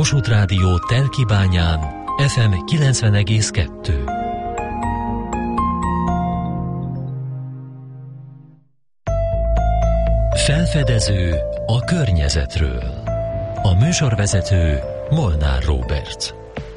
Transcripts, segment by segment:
Kossuth Rádió Telkibányán FM 90,2. Felfedező a környezetről. A műsorvezető Molnár Róbert.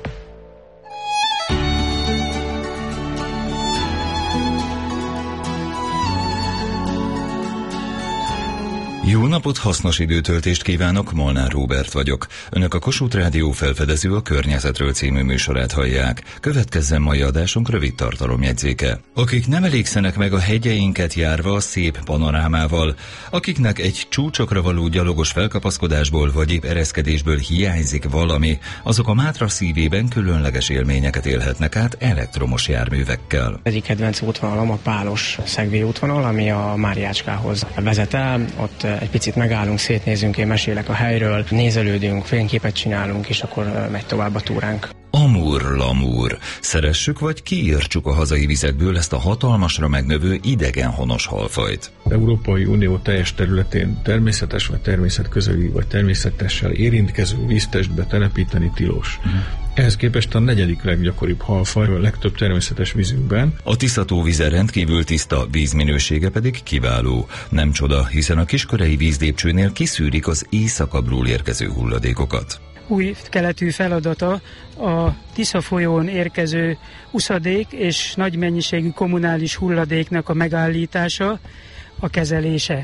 Jó napot, hasznos időtöltést kívánok, Molnár Róbert vagyok. Önök a Kossuth Rádió Felfedező a környezetről című műsorát hallják. Következzen mai adásunk rövid tartalomjegyzéke. Akik nem elégszenek meg a hegyeinket járva a szép panorámával, akiknek egy csúcsokra való gyalogos felkapaszkodásból vagy épp ereszkedésből hiányzik valami, azok a Mátra szívében különleges élményeket élhetnek át elektromos járművekkel. Egyik kedvenc útvonalam a Pálos Szegvé útvonal, ami a Máriácskához vezet el. Ott egy picit megállunk, szétnézünk, én mesélek a helyről, nézelődünk, fényképet csinálunk, és akkor megy tovább a túránk. Amur-lamur. Szeressük vagy kiírtsuk a hazai vizekből ezt a hatalmasra megnövő idegenhonos halfajt. Európai Unió teljes területén természetes vagy természetközeli vagy természetessel érintkező víztestbe telepíteni tilos. Ehhez képest a negyedik leggyakoribb halfaj a legtöbb természetes vízünkben. A Tisza-tó vize rendkívül tiszta, vízminősége pedig kiváló. Nem csoda, hiszen a Kiskörei vízlépcsőnél kiszűrik az északabbról érkező hulladékokat. Új keletű feladata a Tisza folyón érkező uszadék és nagy mennyiségű kommunális hulladéknak a megállítása, a kezelése.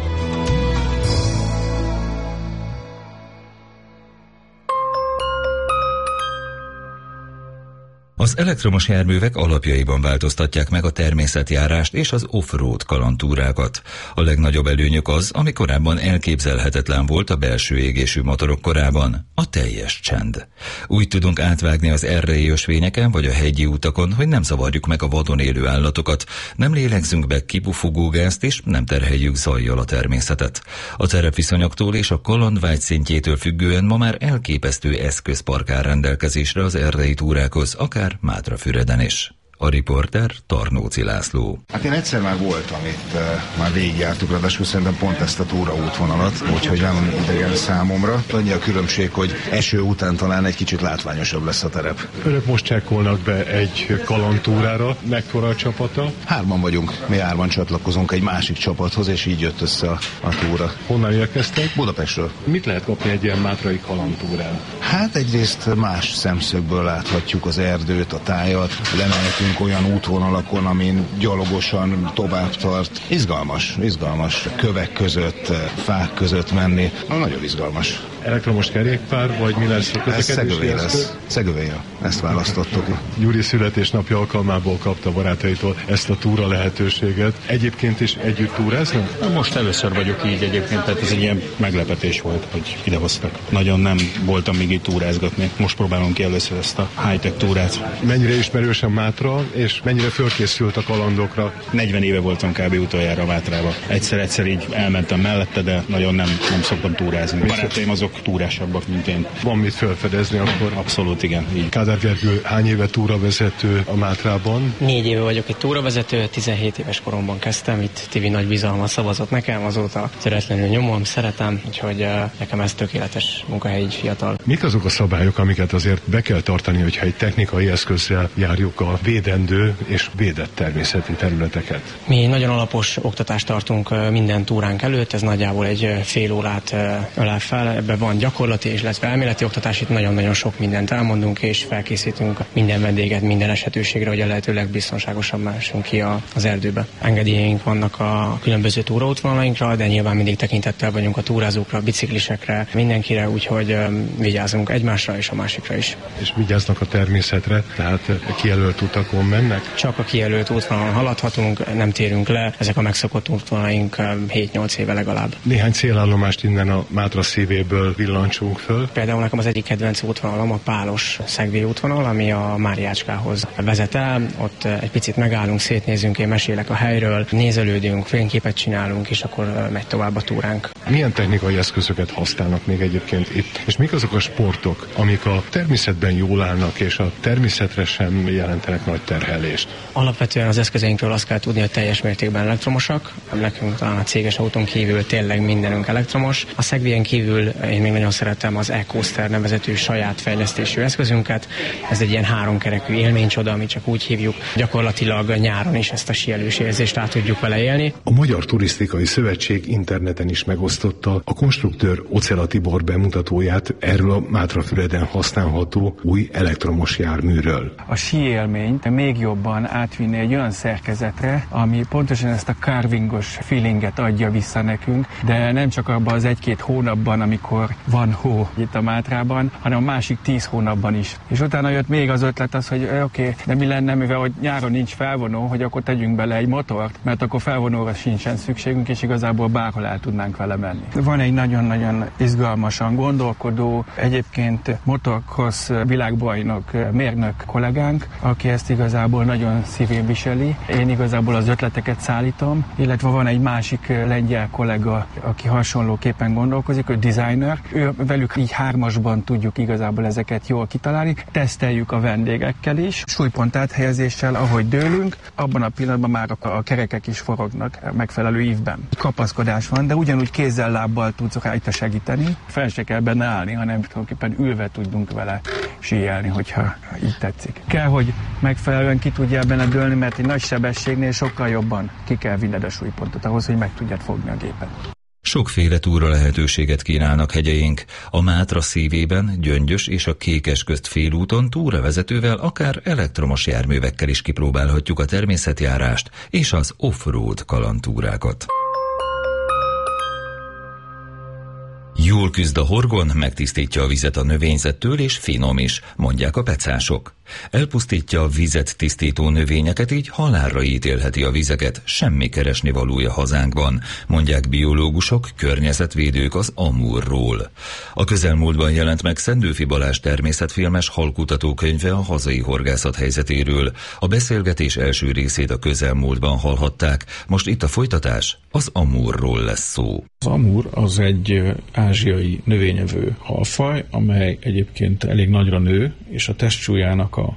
Az elektromos járművek alapjaiban változtatják meg a természetjárást és az off-road kalandtúrákat. A legnagyobb előnyök az, ami korábban elképzelhetetlen volt a belső égésű motorok korában, a teljes csend. Úgy tudunk átvágni az errei ösvényeken vagy a hegyi utakon, hogy nem zavarjuk meg a vadon élő állatokat, nem lélegzünk be kipufogógázt és nem terheljük zajjal a természetet. A terepviszonyoktól és a kalandvágy szintjétől függően ma már elképesztő eszközpark áll rendelkezésre az errei túrákhoz, akár Mátrafüreden is. A riporter Tarnóci László. Hát én egyszer már voltam itt, már végigjártuk, ráadásul szerintem pont ezt a túraútvonalat, úgyhogy nem idegen számomra. Annyi a különbség, hogy eső után talán egy kicsit látványosabb lesz a terep. Önök most csekkolnak be egy kalandtúrára, mekkora a csapata? 3 vagyunk, mi 3 csatlakozunk egy másik csapathoz, és így jött össze a túra. Honnan érkeztek? Budapestről. Mit lehet kapni egy ilyen mátrai kalandtúrán? Hát egyrészt más szemszögből láthatjuk az erdőt, a tájat, lemehetünk olyan útvonalakon, amin gyalogosan tovább tart. Izgalmas kövek között, fák között menni. Nagyon izgalmas. Elektromos kerékpár, vagy mi lesz a közlekedési eszköz? Szegővéja. Ezt választottuk. Gyuri születésnapja alkalmából kapta barátaitól ezt a túra lehetőséget. Egyébként is együtt túráznak? Most először vagyok így egyébként, tehát ez egy ilyen meglepetés volt, hogy idehoztak. Nagyon nem voltam még itt túrázgatni. Most próbálom ki először ezt a high-tech túrát. Mennyire ismerős a Mátra, és mennyire fölkészült a kalandokra? 40 éve voltam kb. Utoljára Mátrába. Egyszer így elmentem mellette, de nagyon nem szoktam túrázni. A barátaim azok túrásabbak, mint én. Van mit felfedezni akkor? Abszolút igen. Így. Kádár Gergő hány éve túravezető a Mátrában? 4 éve vagyok itt túravezető, 17 éves koromban kezdtem, itt Tivi nagy bizalmat szavazott nekem, azóta töretlenül nyomom, szeretem, úgyhogy nekem ez tökéletes munkahely így fiatal. Mik azok a szabályok, amiket azért be kell tartani, hogyha egy technikai eszközzel járjuk a védendő és védett természeti területeket? Mi nagyon alapos oktatást tartunk minden túránk előtt, ez nagyjából egy fél órát ölel fel, ebben van gyakorlati és illetve elméleti oktatás, itt nagyon-nagyon sok mindent elmondunk és felkészítünk minden vendéget minden esetőségre, hogy a lehető legbiztonságosabban másunk ki az erdőbe. Engedélyeink vannak a különböző túraútvonalainkra, de nyilván mindig tekintettel vagyunk a túrázókra, a biciklisekre, mindenkire, úgyhogy vigyázunk egymásra és a másikra is. És vigyáznak a természetre, tehát kijelölt utakon mennek? Csak a kijelölt útvonalon haladhatunk, nem térünk le, ezek a megszokott útvonalaink 7-8 éve legalább. Néhány célállomást innen a Mátra szívéből villancsunk föl. Például nekem az egyik kedvenc útvonalam a Pálos Szegvé útvonal, ami a Máriácskához vezet el. Ott egy picit megállunk, szétnézünk, én mesélek a helyről, nézelődünk, fényképet csinálunk, és akkor megy tovább a túránk. Milyen technikai eszközöket használnak még egyébként itt? És mik azok a sportok, amik a természetben jól állnak, és a természetre sem jelentenek nagy terhelést? Alapvetően az eszközeinkről azt kell tudni, hogy teljes mértékben elektromosak. Nekünk talán a céges autón kívül tényleg mindenünk elektromos. A Segwayen kívül én még nagyon szeretem az e-Coaster nevezetű saját fejlesztésű eszközünket. Ez egy ilyen 3 kerekű élménycsoda, amit csak úgy hívjuk. Gyakorlatilag nyáron is ezt a síelős érzést át tudjuk vele élni. A Magyar Turisztikai Szövetség interneten is megosztotta a konstruktőr Ocella Tibor bemutatóját erről a Mátrafüreden használható új elektromos járműről. A síélményt még jobban átvinni egy olyan szerkezetre, ami pontosan ezt a carvingos feelinget adja vissza nekünk, de nem csak abban az 1-2 hónapban, amikor van hó itt a Mátrában, hanem a másik 10 hónapban is. És utána jött még az ötlet az, hogy oké, de mi lenne, mivel hogy nyáron nincs felvonó, hogy akkor tegyünk bele egy motort, mert akkor felvonóra sincsen szükségünk, és igazából bárhol el tudnánk vele menni. Van egy nagyon-nagyon izgalmasan gondolkodó, egyébként motocross világbajnok mérnök kollégánk, aki ezt igazából nagyon szívén viseli. Én igazából az ötleteket szállítom, illetve van egy másik lengyel kollega, aki hasonlóképpen gondolkozik, ő designer. Velük így 3-asban tudjuk igazából ezeket jól kitalálni. Teszteljük a vendégekkel is, súlypont áthelyezéssel, ahogy dőlünk, abban a pillanatban már a kerekek is forognak megfelelő ívben. Kapaszkodás van, de ugyanúgy kézzel, lábbal tudsz rajta segíteni. Fel se kell benne állni, hanem tulajdonképpen ülve tudunk vele síelni, hogyha így tetszik. Kell, hogy megfelelően ki tudjál benne dőlni, mert egy nagy sebességnél sokkal jobban ki kell vinned a súlypontot ahhoz, hogy meg tudjad fogni a gépet. Sokféle túra lehetőséget kínálnak hegyeink. A Mátra szívében, Gyöngyös és a Kékes közt félúton túravezetővel, akár elektromos járművekkel is kipróbálhatjuk a természetjárást és az off-road kalandtúrákat. Jól küzd a horgon, megtisztítja a vizet a növényzettől, és finom is, mondják a pecások. Elpusztítja a vizet tisztító növényeket, így halálra ítélheti a vizeket, semmi keresnivalója hazánkban, mondják biológusok, környezetvédők az Amurról. A közelmúltban jelent meg Szendőfi Balázs természetfilmes halkutató könyve a hazai horgászat helyzetéről. A beszélgetés első részét a közelmúltban hallhatták, most itt a folytatás, az Amurról lesz szó. Az amur az egy ázsiai növényevő halfaj, amely egyébként elég nagyra nő, és a testsúlyának a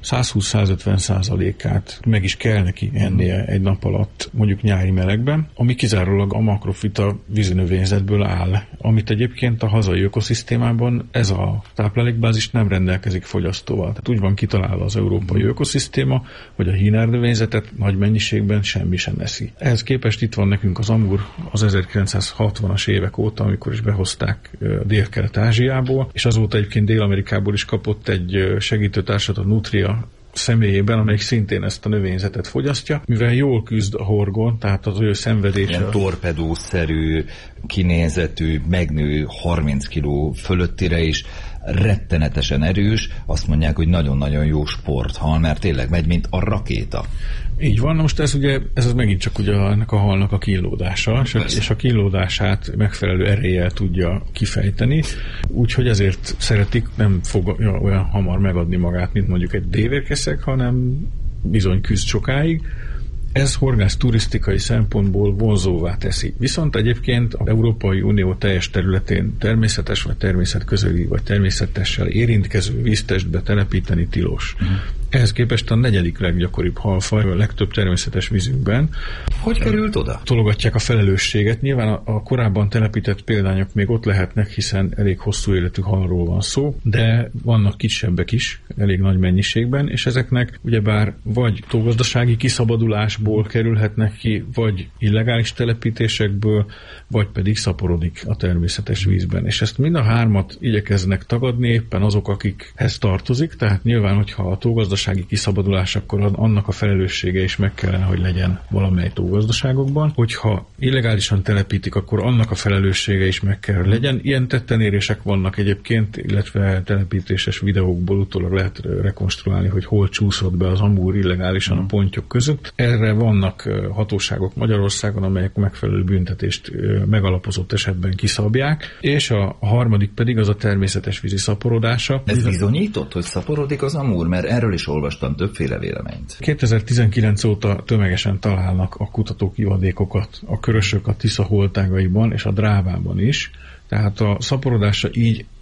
120-150%-át meg is kell neki ennie egy nap alatt, mondjuk nyári melegben, ami kizárólag a makrofita vízinövényzetből áll, amit egyébként a hazai ökoszisztémában ez a táplálékbázis nem rendelkezik fogyasztóval. Tehát úgy van kitalálva az európai ökoszisztéma, hogy a hínárnövényzetet nagy mennyiségben semmi sem eszi. Ehhez képest itt van nekünk az amur az 1960-as évek óta, amikor is behozták Dél-Kelet-Ázsiából, és azóta egyébként Dél-Amerikából is kapott egy segítőtársat, a Nutria személyében, amelyik szintén ezt a növényzetet fogyasztja, mivel jól küzd a horgon, tehát az ő szenvedése. Ilyen torpedószerű, kinézetű, megnő 30 kg fölöttire is, rettenetesen erős, azt mondják, hogy nagyon-nagyon jó sporthal, mert tényleg megy, mint a rakéta. Így van, most ez megint csak ugye ennek a halnak a kínlódása, és a kínlódását megfelelő eréllyel tudja kifejteni, úgyhogy ezért szeretik, nem fog olyan hamar megadni magát, mint mondjuk egy dévérkeszeg, hanem bizony küzd sokáig. Ez horgász turisztikai szempontból vonzóvá teszi. Viszont egyébként az Európai Unió teljes területén természetes vagy természetközeli vagy természetessel érintkező víztestbe telepíteni tilos. Ehhez képest a 4. leggyakoribb halfaj a legtöbb természetes vízünkben. Hogy került oda? Tologatják a felelősséget. Nyilván a korábban telepített példányok még ott lehetnek, hiszen elég hosszú életű halról van szó, de vannak kisebbek is, elég nagy mennyiségben, és ezeknek ugyebár vagy tógazdasági kiszabadulásból kerülhetnek ki, vagy illegális telepítésekből, vagy pedig szaporodik a természetes vízben. És ezt mind a 3-at igyekeznek tagadni éppen azok, akikhez tartozik, tehát nyilván, hogyha a tógazdasági kiszabadulás, akkor annak a felelőssége is meg kellene, hogy legyen valamely tógazdaságokban. Hogyha illegálisan telepítik, akkor annak a felelőssége is meg kell, hogy legyen. Ilyen tettenérések vannak egyébként, illetve telepítéses videókból utólag lehet rekonstruálni, hogy hol csúszott be az amúr illegálisan a pontyok között. Erre vannak hatóságok Magyarországon, amelyek megfelelő büntetést megalapozott esetben kiszabják, és a 3. pedig az a természetes vízi szaporodása. Ez bizonyított, hogy szaporodik az amúr, mert erről is olvastam többféle véleményt. 2019 óta tömegesen találnak a kutatók ivadékokat, a körösök a Tisza holtágaiban és a Drávában is, tehát a szaporodása így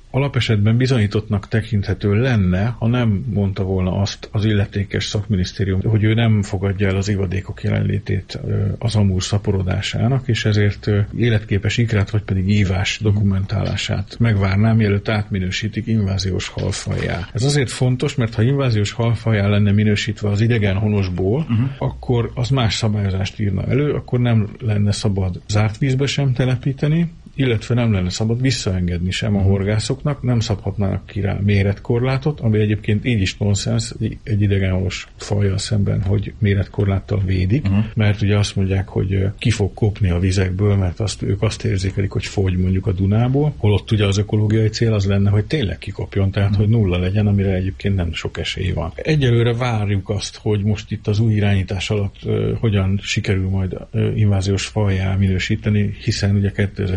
alapesetben bizonyítottnak tekinthető lenne, ha nem mondta volna azt az illetékes szakminisztérium, hogy ő nem fogadja el az ivadékok jelenlétét az Amur szaporodásának, és ezért életképes ikrát, vagy pedig ívás dokumentálását megvárná, mielőtt átminősítik inváziós halfajjá. Ez azért fontos, mert ha inváziós halfajjá lenne minősítve az idegen honosból, akkor az más szabályozást írna elő, akkor nem lenne szabad zárt vízbe sem telepíteni, illetve nem lenne szabad visszaengedni sem a horgászoknak, nem szabhatnának ki rá méretkorlátot, ami egyébként így is nonsens egy idegenhonos fajjal szemben, hogy méretkorláttal védik, mert ugye azt mondják, hogy ki fog kopni a vizekből, mert ők azt érzékelik, hogy fogy mondjuk a Dunából, holott ugye az ökológiai cél az lenne, hogy tényleg kikopjon, tehát hogy nulla legyen, amire egyébként nem sok esély van. Egyelőre várjuk azt, hogy most itt az új irányítás alatt hogyan sikerül majd inváziós fajjá minősíteni, hiszen ugye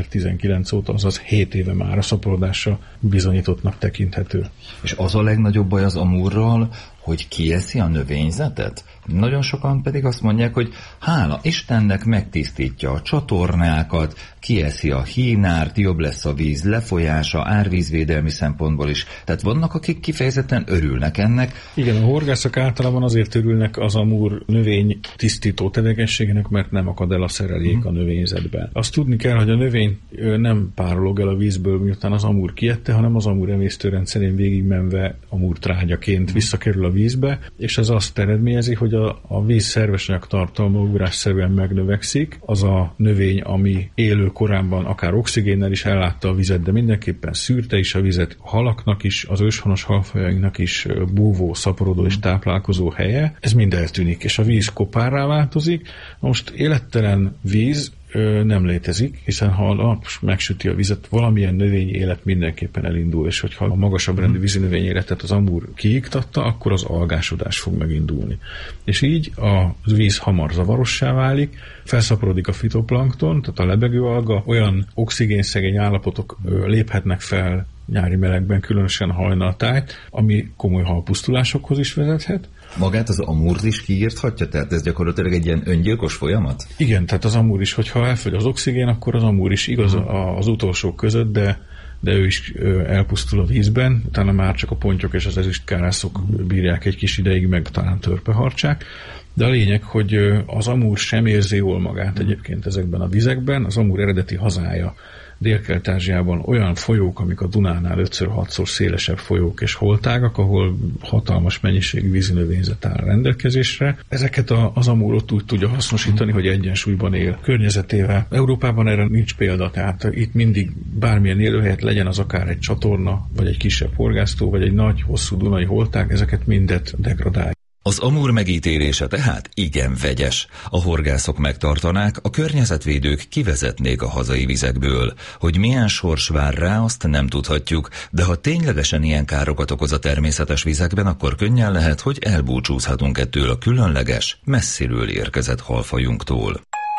2019 óta, azaz 7 éve már a szaporodása bizonyítottnak tekinthető. És az a legnagyobb baj az Amurral, hogy kieszi a növényzetet? Nagyon sokan pedig azt mondják, hogy hála Istennek megtisztítja a csatornákat, kieszi a hínárt, jobb lesz a víz lefolyása, árvízvédelmi szempontból is. Tehát vannak, akik kifejezetten örülnek ennek. Igen, a horgászok általában azért örülnek az Amur növény tisztító tevékenységének, mert nem akad el a szerelék a növényzetben. Azt tudni kell, hogy a növény nem párolog el a vízből, miután az Amur kiette, hanem az Amur emésztőrendszerén végigmenve Amur trágyaként visszakerül a vízbe, és ez azt eredményezi, hogy a víz szervesanyag tartalma ugrásszerűen megnövekszik. Az a növény, ami élő korábban akár oxigénnel is ellátta a vizet, de mindenképpen szűrte is a vizet, a halaknak is, az őshonos halfajainknak is búvó, szaporodó és táplálkozó helye. Ez mind eltűnik, és a víz kopárrá változik. Most élettelen víz nem létezik, hiszen ha a nap megsüti a vizet, valamilyen növényi élet mindenképpen elindul, és hogyha a magasabb rendű vízi növényi életet az Amur kiiktatta, akkor az algásodás fog megindulni. És így a víz hamar zavarossá válik, felszaporodik a fitoplankton, tehát a lebegő alga, olyan oxigénszegény állapotok léphetnek fel nyári melegben, különösen hajnaltájt, ami komoly halpusztulásokhoz is vezethet. Magát az Amurt is kiírthatja? Tehát ez gyakorlatilag egy ilyen öngyilkos folyamat? Igen, tehát az Amur is, hogyha elfogy az oxigén, akkor az Amur is igaz az utolsók között, de ő is elpusztul a vízben, utána már csak a pontyok és az ezüstkárászok bírják egy kis ideig, meg talán törpeharcsák. De a lényeg, hogy az Amur sem érzi jól magát egyébként ezekben a vizekben. Az Amur eredeti hazája Dél-Kelet-Ázsiában olyan folyók, amik a Dunánál 5-6-szor szélesebb folyók és holtágak, ahol hatalmas mennyiségű vízinövényzet áll rendelkezésre. Ezeket az Amurot úgy tudja hasznosítani, hogy egyensúlyban él környezetével. Európában erre nincs példa, tehát itt mindig bármilyen élőhelyet, legyen az akár egy csatorna, vagy egy kisebb horgásztó, vagy egy nagy, hosszú dunai holtág, ezeket mindet degradálja. Az Amur megítélése tehát igen vegyes. A horgászok megtartanák, a környezetvédők kivezetnék a hazai vizekből. Hogy milyen sors vár rá, azt nem tudhatjuk, de ha ténylegesen ilyen károkat okoz a természetes vizekben, akkor könnyen lehet, hogy elbúcsúzhatunk ettől a különleges, messziről érkezett halfajunktól.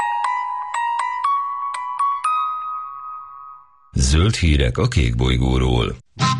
Zöld hírek a kékbolygóról.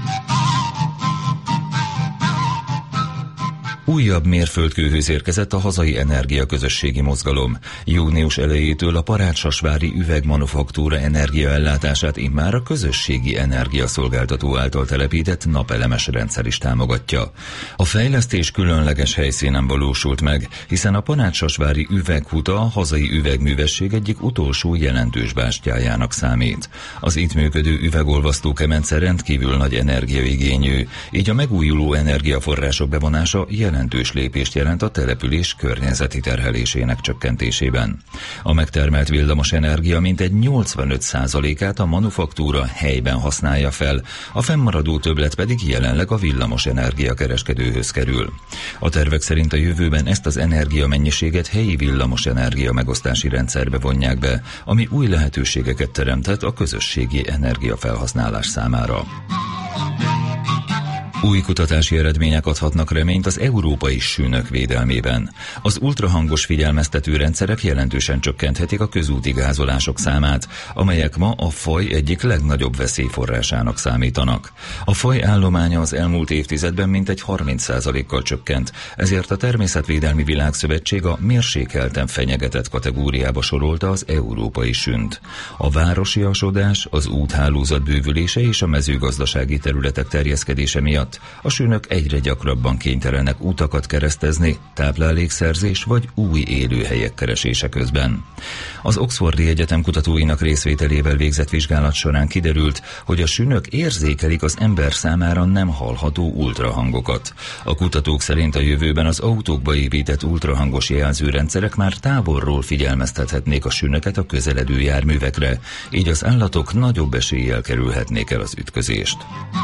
Újabb mérföldkőhöz érkezett a hazai energiaközösségi mozgalom. Június elejétől a Parácsasvári üvegmanufaktúra energiaellátását immár a közösségi energiaszolgáltató által telepített napelemes rendszer is támogatja. A fejlesztés különleges helyszínen valósult meg, hiszen a Parácsasvári üveghuta a hazai üvegművesség egyik utolsó jelentős bástyájának számít. Az itt működő üvegolvasztó kemence rendkívül nagy energiaigényű, így a megújuló energiaforrások bevonása jelentős lépést jelent a település környezeti terhelésének csökkentésében. A megtermelt villamos energia mintegy 85%-át a manufaktúra helyben használja fel, a fennmaradó többlet pedig jelenleg a villamos energiakereskedőhöz kerül. A tervek szerint a jövőben ezt az energiamennyiséget helyi villamos energia megosztási rendszerbe vonják be, ami új lehetőségeket teremtett a közösségi energiafelhasználás számára. Új kutatási eredmények adhatnak reményt az európai sünök védelmében. Az ultrahangos figyelmeztető rendszerek jelentősen csökkenthetik a közúti gázolások számát, amelyek ma a faj egyik legnagyobb veszélyforrásának számítanak. A faj állománya az elmúlt évtizedben mintegy 30%-kal csökkent, ezért a Természetvédelmi Világszövetség a mérsékelten fenyegetett kategóriába sorolta az európai sünt. A városiasodás, az úthálózat bővülése és a mezőgazdasági területek terjeszkedése miatt a sünök egyre gyakrabban kénytelenek utakat keresztezni, táplálékszerzés vagy új élőhelyek keresése közben. Az Oxfordi Egyetem kutatóinak részvételével végzett vizsgálat során kiderült, hogy a sünök érzékelik az ember számára nem hallható ultrahangokat. A kutatók szerint a jövőben az autókba épített ultrahangos jelzőrendszerek már távolról figyelmeztethetnék a sünöket a közeledő járművekre, így az állatok nagyobb eséllyel kerülhetnék el az ütközést.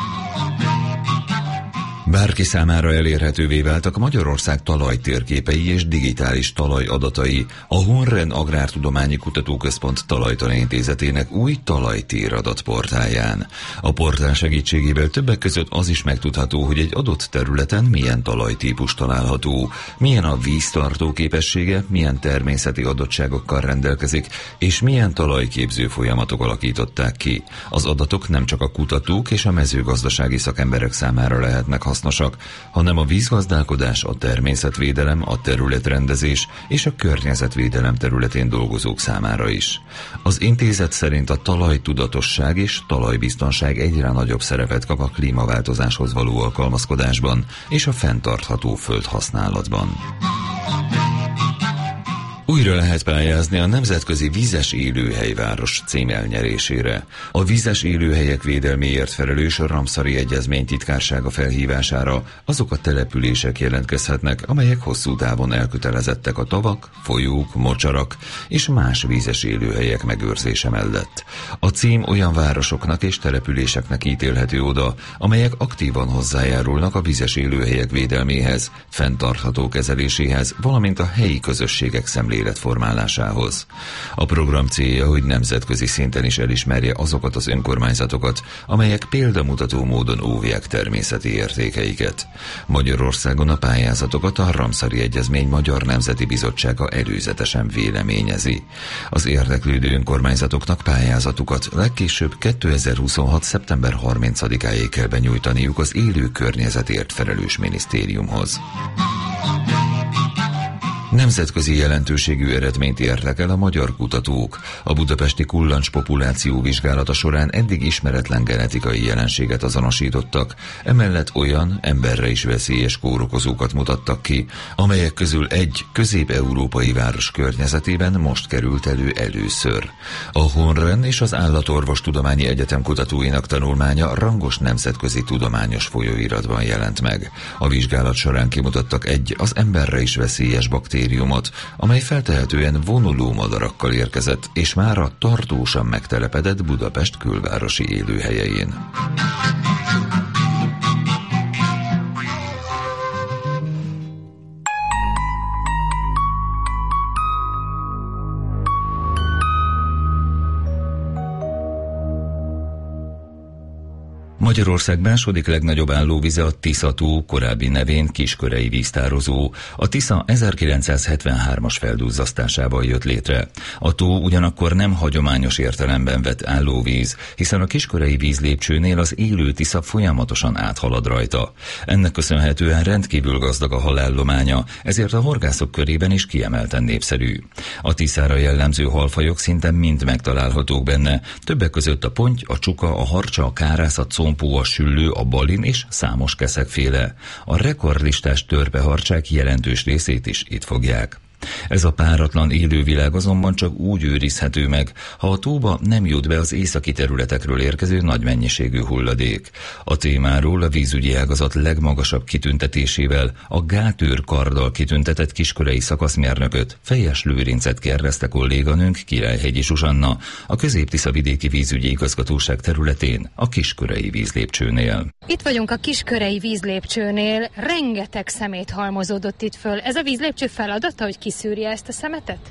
Bárki számára elérhetővé váltak Magyarország talajtérképei és digitális talajadatai a Honren Agrártudományi Kutatóközpont Talajtani Intézetének új talajtéradatportáján. A portál segítségével többek között az is megtudható, hogy egy adott területen milyen talajtípus található, milyen a víztartó képessége, milyen természeti adottságokkal rendelkezik, és milyen talajképző folyamatok alakították ki. Az adatok nem csak a kutatók és a mezőgazdasági szakemberek számára lehetnek hasznosak, hanem a vízgazdálkodás, a természetvédelem, a területrendezés és a környezetvédelem területén dolgozók számára is. Az intézet szerint a talajtudatosság és talajbiztonság egyre nagyobb szerepet kap a klímaváltozáshoz való alkalmazkodásban és a fenntartható földhasználatban. Újra lehet pályázni a Nemzetközi Vízes Élőhelyváros cím elnyerésére. A vízes élőhelyek védelméért felelős Ramszari Egyezmény titkársága felhívására azok a települések jelentkezhetnek, amelyek hosszú távon elkötelezettek a tavak, folyók, mocsarak és más vízes élőhelyek megőrzése mellett. A cím olyan városoknak és településeknek ítélhető oda, amelyek aktívan hozzájárulnak a vízes élőhelyek védelméhez, fenntartható kezeléséhez, valamint a helyi közösségek szemléletformálásához. A program célja, hogy nemzetközi szinten is elismerje azokat az önkormányzatokat, amelyek példamutató módon óvják természeti értékeiket. Magyarországon a pályázatokat a Ramszari Egyezmény Magyar Nemzeti Bizottsága előzetesen véleményezi. Az érdeklődő önkormányzatoknak pályázatukat legkésőbb 2026. szeptember 30-áig kell benyújtaniuk az élő környezetért felelős minisztériumhoz. Nemzetközi jelentőségű eredményt értek el a magyar kutatók. A budapesti kullancs populáció vizsgálata során eddig ismeretlen genetikai jelenséget azonosítottak, emellett olyan emberre is veszélyes kórokozókat mutattak ki, amelyek közül egy közép-európai város környezetében most került elő először. A Honren és az Állatorvostudományi Egyetem kutatóinak tanulmánya rangos nemzetközi tudományos folyóiratban jelent meg. A vizsgálat során kimutattak egy az emberre is veszélyes baktériumot, amely feltehetően vonuló madarakkal érkezett, és mára tartósan megtelepedett Budapest külvárosi élőhelyein. Magyarország második legnagyobb állóvize a Tisza-tó, korábbi nevén Kiskörei víztározó. A Tisza 1973-as feldúzzasztásával jött létre. A tó ugyanakkor nem hagyományos értelemben vett állóvíz, hiszen a Kiskörei vízlépcsőnél az élő Tisza folyamatosan áthalad rajta. Ennek köszönhetően rendkívül gazdag a halállománya, ezért a horgászok körében is kiemelten népszerű. A Tiszára jellemző halfajok szinte mind megtalálhatók benne, többek között a ponty, a csuka, a harcsa, a kárász, a compó, a süllő, a balin és számos keszegféle. A rekordlistás törpeharcsák jelentős részét is itt fogják. Ez a páratlan élővilág azonban csak úgy őrizhető meg, ha a tóba nem jut be az északi területekről érkező nagy mennyiségű hulladék. A témáról a vízügyi ágazat legmagasabb kitüntetésével, a Gátőr karddal kitüntetett kiskörei szakaszmérnököt, Fejes Lőrincet kérdezte kolléganőnk, Királyhegyi Zsuzsanna, a Közép-Tisza-vidéki vízügyi igazgatóság területén, a Kiskörei vízlépcsőnél. Itt vagyunk a Kiskörei vízlépcsőnél, rengeteg szemét halmozódott itt föl. Ez a vízlépcső feladata, hogy kiszűrje ezt a szemetet?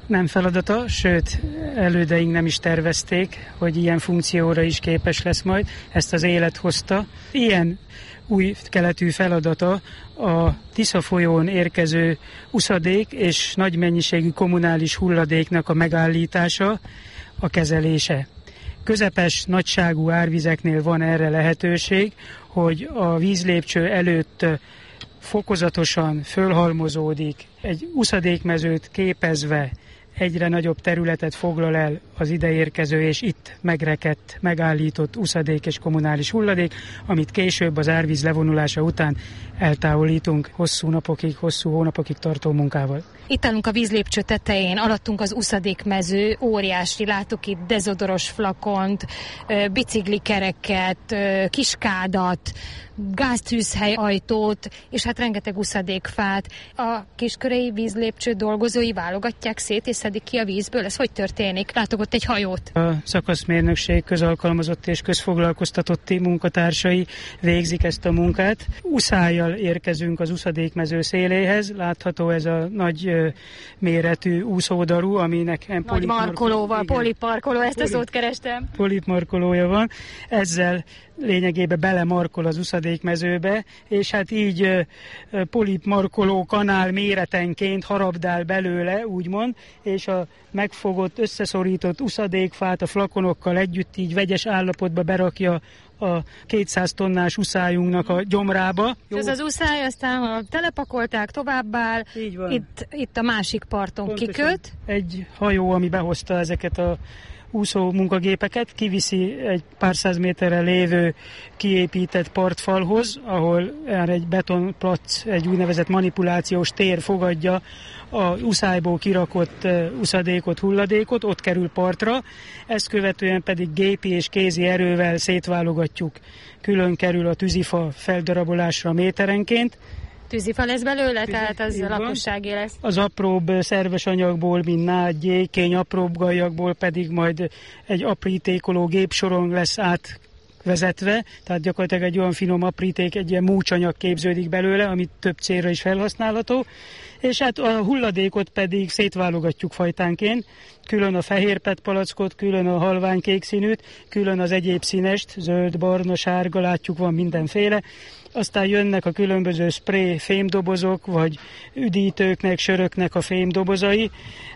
nem feladata, sőt elődeink nem is tervezték, hogy ilyen funkcióra is képes lesz majd, ezt az élet hozta. Ilyen új keletű feladata a Tisza folyón érkező uszadék és nagy mennyiségű kommunális hulladéknak a megállítása, a kezelése. Közepes nagyságú árvizeknél van erre lehetőség, hogy a vízlépcső előtt fokozatosan fölhalmozódik, egy uszadékmezőt képezve egyre nagyobb területet foglal el az ideérkező és itt megrekedt, megállított uszadék és kommunális hulladék, amit később az árvíz levonulása után eltávolítunk hosszú napokig, hosszú hónapokig tartó munkával. Itt állunk a vízlépcső tetején, alattunk az uszadékmező, óriási, látok itt dezodoros flakont, biciklikereket, kiskádat, gáztűzhely ajtót, és hát rengeteg uszadékfát. A kiskörei vízlépcső dolgozói válogatják szét, és szedik ki a vízből. Ez hogy történik? Látok ott egy hajót. A szakaszmérnökség közalkalmazott és közfoglalkoztatotti munkatársai végzik ezt a munkát. Uszályjal érkezünk az uszadékmező széléhez. Látható ez a nagy méretű úszódaru, aminek nagy markolóval, poliparkoló, ezt a szót kerestem. Polipmarkolója van. Ezzel lényegében belemarkol az uszadékmezőbe, és hát így polipmarkoló kanál méretenként harabdál belőle, úgymond, és a megfogott, összeszorított uszadékfát a flakonokkal együtt így vegyes állapotba berakja a 200 tonnás uszályunknak a gyomrába. Ez az uszály, aztán ha telepakolták, továbbáll, itt a másik parton pontosan kiköt. Egy hajó, ami behozta ezeket a úszó munkagépeket, kiviszi egy pár száz méterre lévő kiépített partfalhoz, ahol egy betonplac, egy úgynevezett manipulációs tér fogadja a uszályból kirakott uszadékot, hulladékot, ott kerül partra, ezt követően pedig gépi és kézi erővel szétválogatjuk. Külön kerül a tűzifa feldarabolásra méterenként. Tűzifa lesz belőle, tehát az a lakosságé lesz. Az apróbb szerves anyagból, mint nád, gyékény, apróbb gallyakból pedig majd egy aprítékoló gépsoron lesz átvezetve, tehát gyakorlatilag egy olyan finom apríték, egy ilyen múcsanyag képződik belőle, amit több célra is felhasználható, és hát a hulladékot pedig szétválogatjuk fajtánként, külön a fehér PET palackot, külön a halványkék színűt, külön az egyéb színest, zöld, barna, sárga, látjuk, van mindenféle. Aztán jönnek a különböző spray fémdobozok, vagy üdítőknek, söröknek a fémdobozai.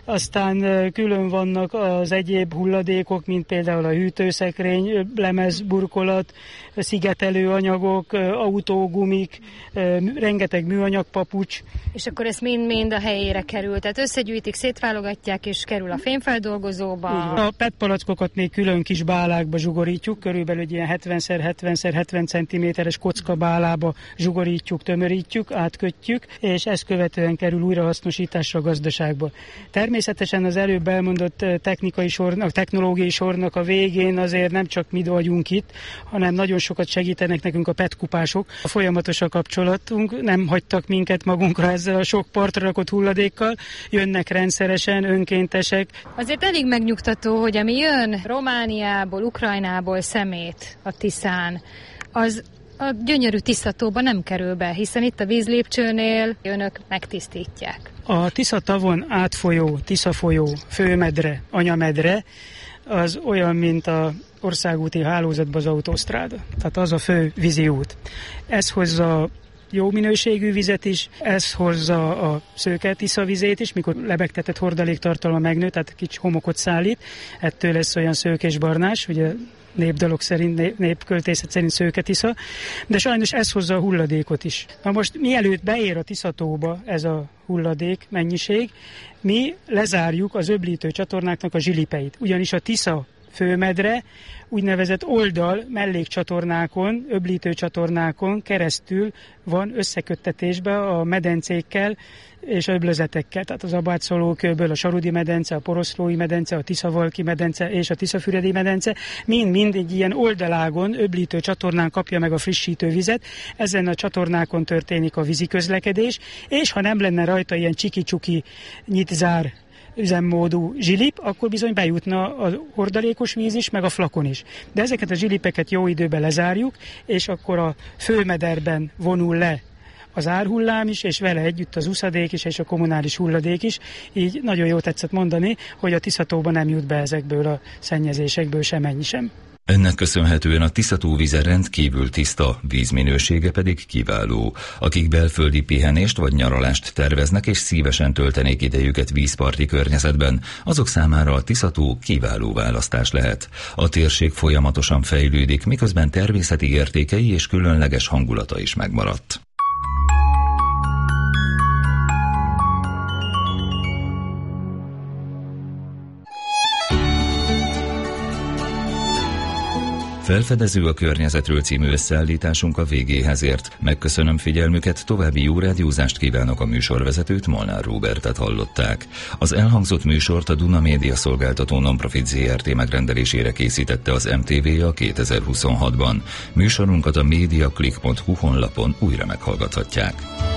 Aztán külön vannak az egyéb hulladékok, mint például a hűtőszekrény, lemezburkolat, szigetelő anyagok, autógumik, rengeteg műanyag papucs. És akkor ez mind-mind a helyére kerül, tehát összegyűjtik, szétválogatják, és kerül a fémfeldolgozóba. A PET palackokat még külön kis bálákba zsugorítjuk, körülbelül egy ilyen 70x70x70 cm-es kocka bálába zsugorítjuk, tömörítjük, átkötjük, és ezt követően kerül újrahasznosításra a gazdaságba. Természetesen az előbb elmondott technológiai sornak a végén azért nem csak mi vagyunk itt, hanem nagyon sokat segítenek nekünk a PET kupások. A folyamatos a kapcsolatunk, nem hagytak minket magunkra ezzel a sok partra rakott hulladékkal, jönnek rendszeresen, önkéntesek. Azért elég megnyugtató, hogy ami jön Romániából, Ukrajnából szemét a Tiszán, az a gyönyörű Tiszatóba nem kerül be, hiszen itt a vízlépcsőnél önök megtisztítják. A Tisza-tavon átfolyó Tiszafolyó főmedre, anyamedre, az olyan, mint a országúti hálózatban az autósztráda. Tehát az a fő vízi út. Ez hozza jó minőségű vizet is, ez hozza a szőke Tisza vizét is, mikor lebegtetett hordaléktartalma megnő, tehát kicsi homokot szállít, ettől lesz olyan szőkés barnás, ugye népdalok szerint, népköltészet szerint szőke Tisza, de sajnos ez hozza a hulladékot is. Na most mielőtt beér a Tiszatóba ez a hulladék mennyiség, mi lezárjuk az öblítő csatornáknak a zsilipeit, ugyanis a Tisza főmedre úgynevezett mellékcsatornákon, öblítő csatornákon keresztül van összeköttetésbe a medencékkel és öblözetekkel. Tehát az Abátszolókőből a Sarudi medence, a Poroszlói medence, a Tiszavalki medence és a Tiszafüredi medence mind egy ilyen oldalágon, öblítő csatornán kapja meg a frissítő vizet. Ezen a csatornákon történik a víziközlekedés, és ha nem lenne rajta ilyen csiki-csuki nyitzár üzemmódú zsilip, akkor bizony bejutna a hordalékos víz is, meg a flakon is. De ezeket a zsilipeket jó időben lezárjuk, és akkor a főmederben vonul le az árhullám is, és vele együtt az uszadék is, és a kommunális hulladék is. Így nagyon jó tetszett mondani, hogy a Tiszatóba nem jut be ezekből a szennyezésekből semennyi sem. Ennek köszönhetően a Tiszató víze rendkívül tiszta, vízminősége pedig kiváló. Akik belföldi pihenést vagy nyaralást terveznek és szívesen töltenék idejüket vízparti környezetben, azok számára a Tiszató kiváló választás lehet. A térség folyamatosan fejlődik, miközben természeti értékei és különleges hangulata is megmaradt. Felfedező a környezetről című összeállításunk a végéhez ért. Megköszönöm figyelmüket, további jó rádiózást kívánok, a műsorvezetőt, Molnár Róbertet hallották. Az elhangzott műsort a Duna Média Szolgáltató Nonprofit Zrt. Megrendelésére készítette az MTV-a 2026-ban. Műsorunkat a mediaclick.hu honlapon újra meghallgathatják.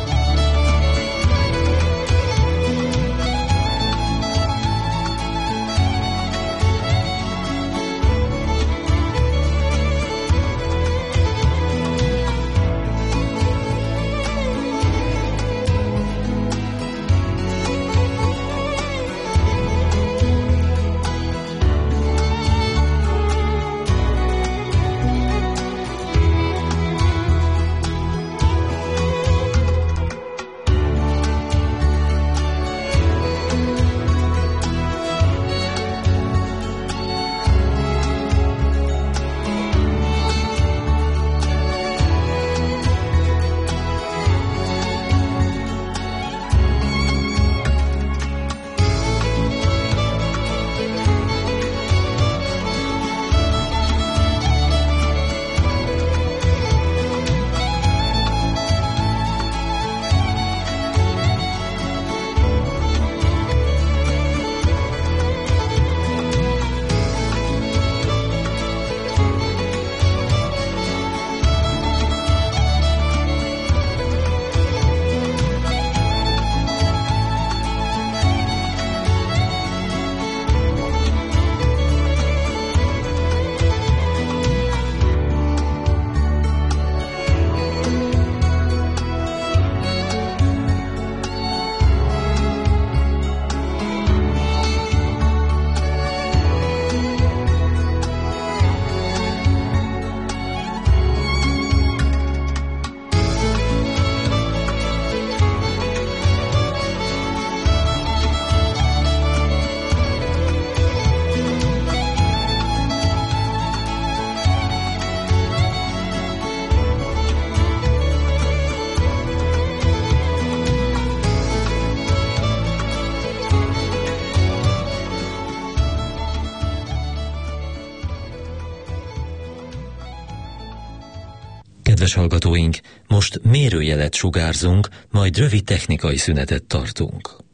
Kedves hallgatóink, most mérőjelet sugárzunk, majd rövid technikai szünetet tartunk.